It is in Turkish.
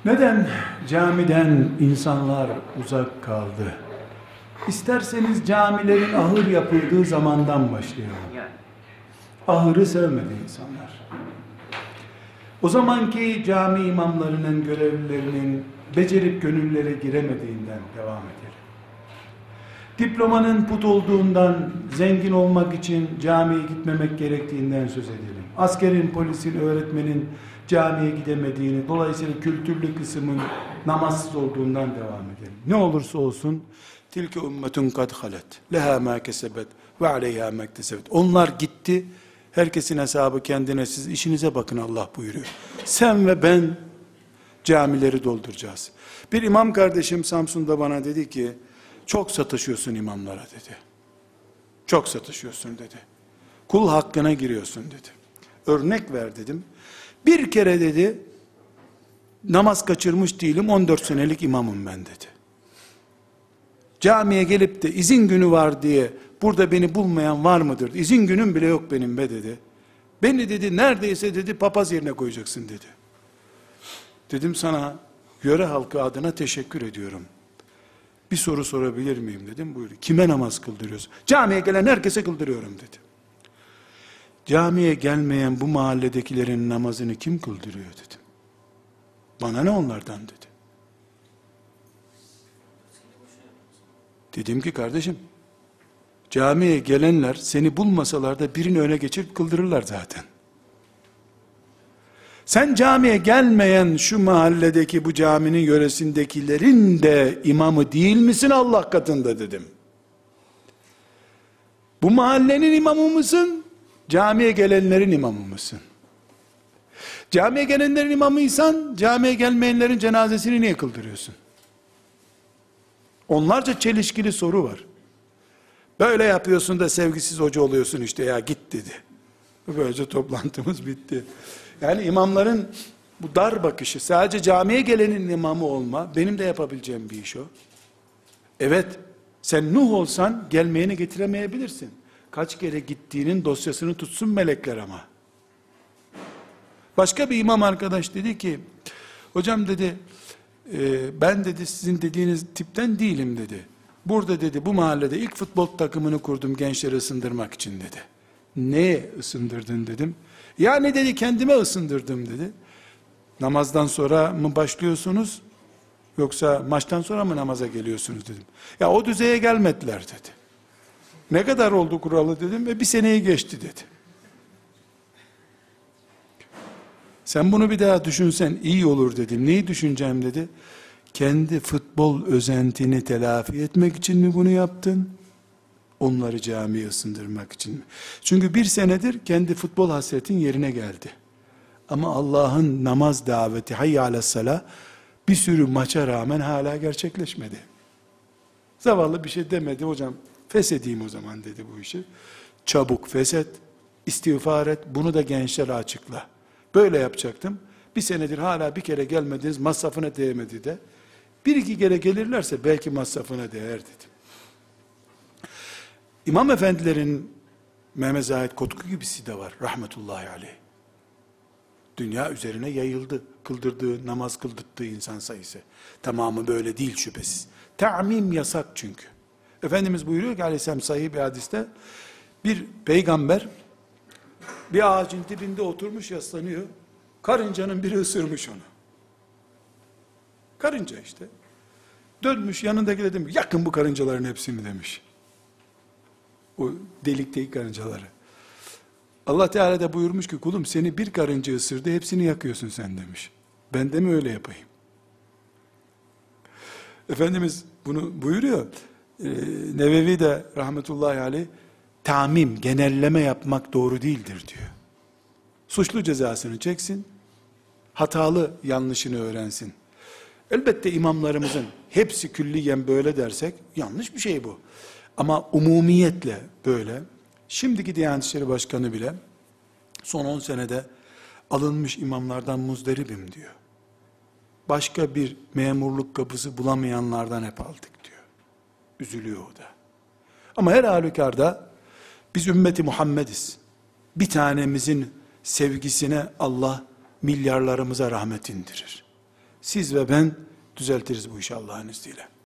Neden camiden insanlar uzak kaldı? İsterseniz camilerin ahır yapıldığı zamandan başlayalım. Ahırı sevmedi insanlar. O zamanki cami imamlarının, görevlilerinin becerip gönüllere giremediğinden devam edelim. Diplomanın put olduğundan, zengin olmak için camiye gitmemek gerektiğinden söz edelim. Askerin, polisin, öğretmenin camiye gidemediğini, dolayısıyla kültürlü kısmın namazsız olduğundan devam edelim. Ne olursa olsun, tilke ümmetun kad halet, leha ma kesebet ve aleyha ma iktesebet. Onlar gitti, herkesin hesabı kendine, siz işinize bakın Allah buyuruyor. Sen ve ben camileri dolduracağız. Bir imam kardeşim Samsun'da bana dedi ki, çok satışıyorsun imamlara dedi. Çok satışıyorsun dedi. Kul hakkına giriyorsun dedi. Örnek ver dedim. Bir kere dedi, namaz kaçırmış değilim, 14 senelik imamım ben dedi. Camiye gelip de izin günü var diye burada beni bulmayan var mıdır? İzin günüm bile yok benim be dedi. Beni dedi neredeyse dedi papaz yerine koyacaksın dedi. Dedim sana yöre halkı adına teşekkür ediyorum. Bir soru sorabilir miyim dedim. Buyurdu. Kime namaz kıldırıyorsun? Camiye gelen herkese kıldırıyorum dedi. Camiye gelmeyen bu mahalledekilerin namazını kim kıldırıyor dedim. Bana ne onlardan dedi. Dedim ki kardeşim, camiye gelenler seni bulmasalar da birini öne geçirip kıldırırlar zaten. Sen camiye gelmeyen şu mahalledeki bu caminin yöresindekilerin de imamı değil misin Allah katında dedim. Bu mahallenin imamı mısın? Camiye gelenlerin imamı mısın? Camiye gelenlerin imamıysan, camiye gelmeyenlerin cenazesini niye kıldırıyorsun? Onlarca çelişkili soru var. Böyle yapıyorsun da sevgisiz hoca oluyorsun işte ya git dedi. Böylece toplantımız bitti. Yani imamların bu dar bakışı, sadece camiye gelenin imamı olma, benim de yapabileceğim bir iş o. Evet, sen Nuh olsan gelmeyeni getiremeyebilirsin. Kaç kere gittiğinin dosyasını tutsun melekler ama. Başka bir imam arkadaş dedi ki, hocam dedi, ben dedi sizin dediğiniz tipten değilim dedi. Burada dedi bu mahallede ilk futbol takımını kurdum gençleri ısındırmak için dedi. Neye ısındırdın dedim. Yani dedi kendime ısındırdım dedi. Namazdan sonra mı başlıyorsunuz yoksa maçtan sonra mı namaza geliyorsunuz dedim. Ya o düzeye gelmediler dedi. Ne kadar oldu kuralı dedim ve bir seneyi geçti dedi. Sen bunu bir daha düşünsen iyi olur dedim. Neyi düşüneceğim dedi. Kendi futbol özentini telafi etmek için mi bunu yaptın? Onları camiye ısındırmak için mi? Çünkü bir senedir kendi futbol hasretin yerine geldi. Ama Allah'ın namaz daveti hayy aleyhissalâh bir sürü maça rağmen hala gerçekleşmedi. Zavallı bir şey demedi hocam. Feshedeyim o zaman dedi bu işi. Çabuk feshet, istiğfar et, bunu da gençlere açıkla. Böyle yapacaktım. Bir senedir hala bir kere gelmediniz, masrafına değmedi de. Bir iki kere gelirlerse belki masrafına değer dedim. İmam efendilerin Mehmet Zahid Kotku gibisi de var rahmetullahi aleyh. Dünya üzerine yayıldı. Kıldırdığı, namaz kıldırttığı insan sayısı. Tamamı böyle değil şüphesiz. Ta'mim yasak çünkü. Efendimiz buyuruyor ki aleyhisselam sahih bir hadiste, bir peygamber bir ağacın dibinde oturmuş yaslanıyor. Karıncanın biri ısırmış onu. Karınca işte. Dönmüş yanındaki demiş, yakın bu karıncaların hepsini demiş. O delikteki karıncaları. Allah Teala da buyurmuş ki kulum seni bir karınca ısırdı hepsini yakıyorsun sen demiş. Ben de mi öyle yapayım? Efendimiz bunu buyuruyor. Nevevi de rahmetullahi aleyh tamim, genelleme yapmak doğru değildir diyor. Suçlu cezasını çeksin, hatalı yanlışını öğrensin. Elbette imamlarımızın hepsi külliyen böyle dersek yanlış bir şey bu. Ama umumiyetle böyle. Şimdiki Diyanet İşleri Başkanı bile son 10 senede alınmış imamlardan muzdaribim diyor. Başka bir memurluk kapısı bulamayanlardan hep aldık diyor. Üzülüyor o da. Ama her halükarda biz ümmeti Muhammediz. Bir tanemizin sevgisine Allah milyarlarımıza rahmet indirir. siz ve ben düzeltiriz bu işi Allah'ın izniyle.